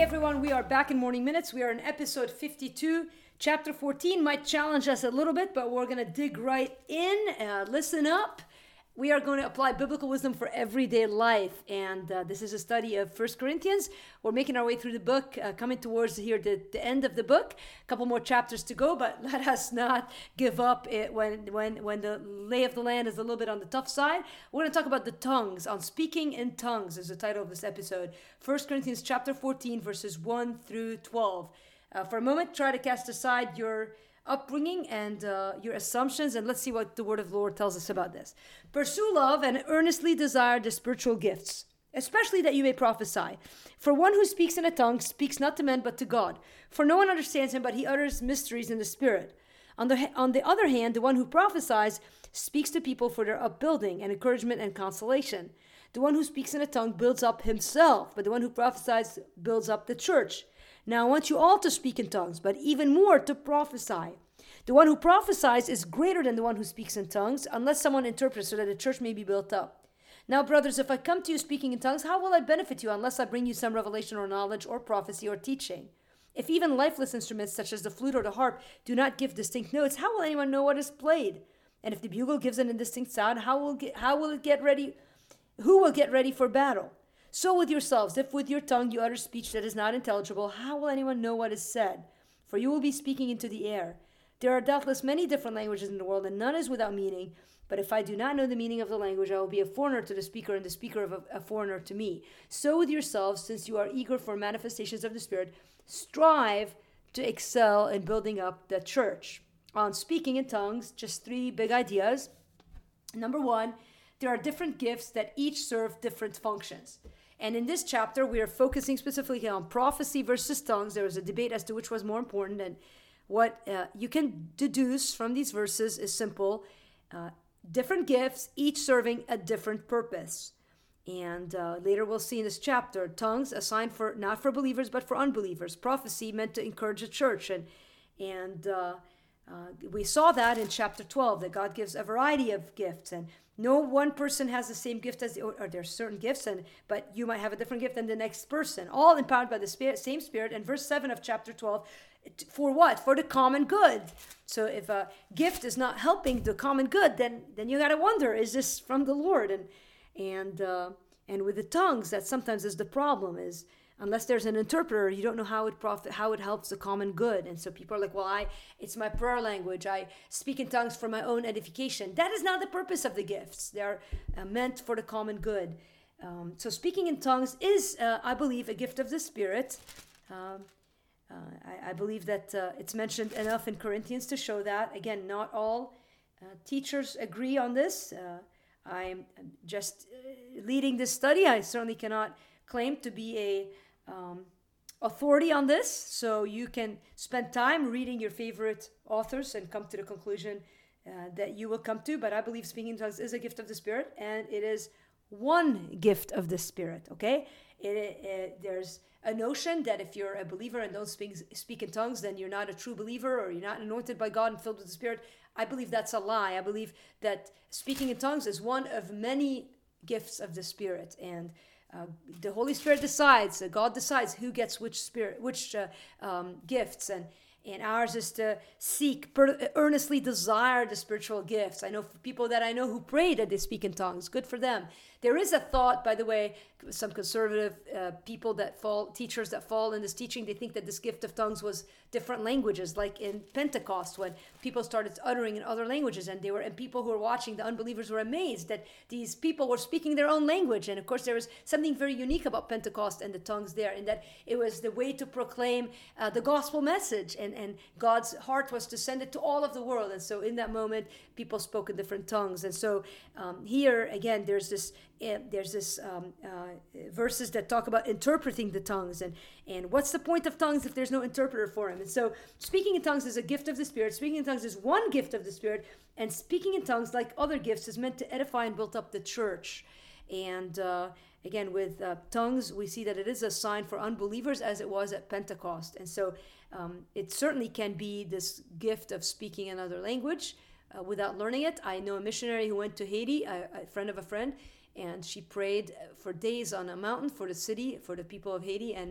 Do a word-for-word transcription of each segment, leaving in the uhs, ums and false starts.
everyone, we are back in Morning Minutes. We are in episode fifty-two. Chapter fourteen might challenge us a little bit, but we're going to dig right in. Uh, listen up. We are going to apply biblical wisdom for everyday life. And uh, this is a study of First Corinthians. We're making our way through the book, uh, coming towards here the, the end of the book. A couple more chapters to go, but let us not give up it when, when, when the lay of the land is a little bit on the tough side. We're going to talk about the tongues. On speaking in tongues is the title of this episode. First Corinthians chapter fourteen, verses one through twelve. Uh, for a moment, try to cast aside your upbringing and uh, your assumptions, and let's see what the word of the Lord tells us about this. Pursue love and earnestly desire the spiritual gifts, especially that you may prophesy. For one who speaks in a tongue speaks not to men but to God. For no one understands him, but he utters mysteries in the Spirit. On the, on the other hand, the one who prophesies speaks to people for their upbuilding and encouragement and consolation. The one who speaks in a tongue builds up himself, but the one who prophesies builds up the church. Now I want you all to speak in tongues, but even more to prophesy. The one who prophesies is greater than the one who speaks in tongues, unless someone interprets so that the church may be built up. Now, brothers, if I come to you speaking in tongues, how will I benefit you unless I bring you some revelation or knowledge or prophecy or teaching? If even lifeless instruments such as the flute or the harp do not give distinct notes, how will anyone know what is played? And if the bugle gives an indistinct sound, how will get, how will it get ready? Who will get ready for battle? So with yourselves, if with your tongue you utter speech that is not intelligible, how will anyone know what is said? For you will be speaking into the air. There are doubtless many different languages in the world, and none is without meaning. But if I do not know the meaning of the language, I will be a foreigner to the speaker, and the speaker of a, a foreigner to me. So with yourselves, since you are eager for manifestations of the Spirit, strive to excel in building up the church. On speaking in tongues, just three big ideas. Number one, there are different gifts that each serve different functions. And in this chapter, we are focusing specifically on prophecy versus tongues. There was a debate as to which was more important. And what uh, you can deduce from these verses is simple. Uh, different gifts, each serving a different purpose. And uh, later we'll see in this chapter, tongues assigned for not for believers, but for unbelievers. Prophecy meant to encourage the church. And, and uh, uh, we saw that in chapter twelve, that God gives a variety of gifts. And no one person has the same gift as, or, or there's certain gifts, and but you might have a different gift than the next person. All empowered by the spirit, same Spirit. And verse seven of chapter twelve, for what? For the common good. So if a gift is not helping the common good, then then you got to wonder, is this from the Lord? And and uh, and with the tongues, that sometimes is the problem. Is unless there's an interpreter, you don't know how it profit, how it helps the common good. And so people are like, well, I, it's my prayer language. I speak in tongues for my own edification. That is not the purpose of the gifts. They are uh, meant for the common good. Um, so speaking in tongues is, uh, I believe, a gift of the Spirit. Um, uh, I, I believe that uh, it's mentioned enough in Corinthians to show that. Again, not all uh, teachers agree on this. Uh, I'm just uh, leading this study. I certainly cannot claim to be a um, authority on this, so you can spend time reading your favorite authors and come to the conclusion uh, that you will come to. But I believe speaking in tongues is a gift of the Spirit, and it is one gift of the Spirit. Okay, it, it, there's a notion that if you're a believer and don't speak speak in tongues, then you're not a true believer, or you're not anointed by God and filled with the Spirit. I believe that's a lie. I believe that speaking in tongues is one of many gifts of the Spirit, and Uh, the Holy Spirit decides, uh, God decides who gets which spirit, which uh, um, gifts, and and ours is to seek, per- earnestly desire the spiritual gifts. I know people that I know who pray that they speak in tongues. Good for them. There is a thought, by the way, some conservative uh, people that fall, teachers that fall in this teaching, they think that this gift of tongues was different languages, like in Pentecost when people started uttering in other languages, and they were, and people who were watching, the unbelievers were amazed that these people were speaking their own language. And of course, there was something very unique about Pentecost and the tongues there, in that it was the way to proclaim uh, the gospel message, and, and God's heart was to send it to all of the world. And so in that moment, people spoke in different tongues. And so um, here, again, there's this uh, there's this um, uh, verses that talk about interpreting the tongues, and and what's the point of tongues if there's no interpreter for them? And so speaking in tongues is a gift of the Spirit. Speaking in tongues is one gift of the Spirit, and speaking in tongues, like other gifts, is meant to edify and build up the church. And uh, again, with uh, tongues, we see that it is a sign for unbelievers, as it was at Pentecost. And so um, it certainly can be this gift of speaking another language uh, without learning it. I know a missionary who went to Haiti, a, a friend of a friend, and she prayed for days on a mountain for the city, for the people of Haiti, and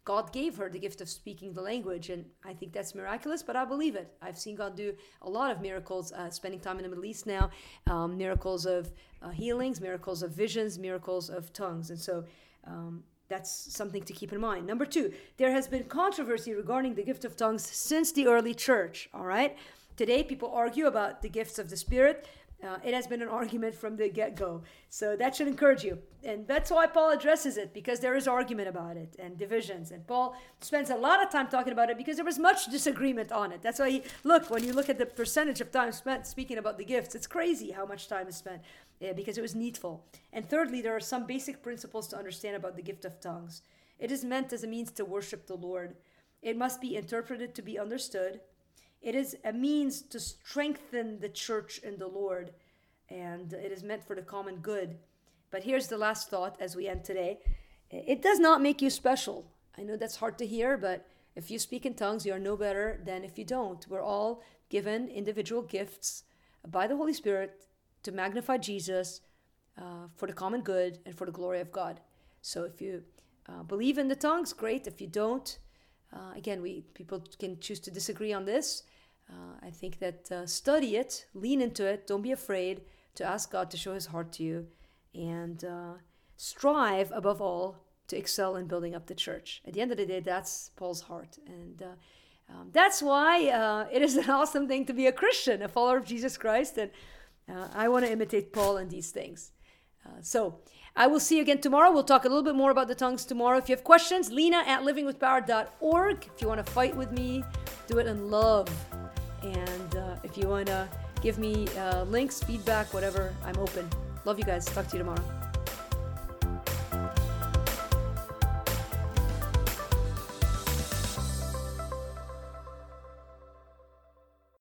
God gave her the gift of speaking the language, and I think that's miraculous, but I believe it. I've seen God do a lot of miracles, uh, spending time in the Middle East now, um, miracles of uh, healings, miracles of visions, miracles of tongues. And so um, that's something to keep in mind. Number two, there has been controversy regarding the gift of tongues since the early church, all right? Today, people argue about the gifts of the Spirit. Uh, it has been an argument from the get-go. So that should encourage you. And that's why Paul addresses it, because there is argument about it and divisions. And Paul spends a lot of time talking about it because there was much disagreement on it. That's why, he, look, when you look at the percentage of time spent speaking about the gifts, it's crazy how much time is spent yeah, because it was needful. And thirdly, there are some basic principles to understand about the gift of tongues. It is meant as a means to worship the Lord. It must be interpreted to be understood. It is a means to strengthen the church in the Lord, and it is meant for the common good. But here's the last thought as we end today. It does not make you special. I know that's hard to hear, but if you speak in tongues, you are no better than if you don't. We're all given individual gifts by the Holy Spirit to magnify Jesus uh, for the common good and for the glory of God. So if you uh, believe in the tongues, great. If you don't, Uh, again, we people can choose to disagree on this. Uh, I think that uh, study it, lean into it, don't be afraid to ask God to show his heart to you, and uh, strive above all to excel in building up the church. At the end of the day, that's Paul's heart. And uh, um, that's why uh, it is an awesome thing to be a Christian, a follower of Jesus Christ. And uh, I want to imitate Paul in these things. Uh, so I will see you again tomorrow. We'll talk a little bit more about the tongues tomorrow. If you have questions, Lena at living with power dot org. If you want to fight with me, do it in love. And uh, if you want to give me uh, links, feedback, whatever, I'm open. Love you guys. Talk to you tomorrow.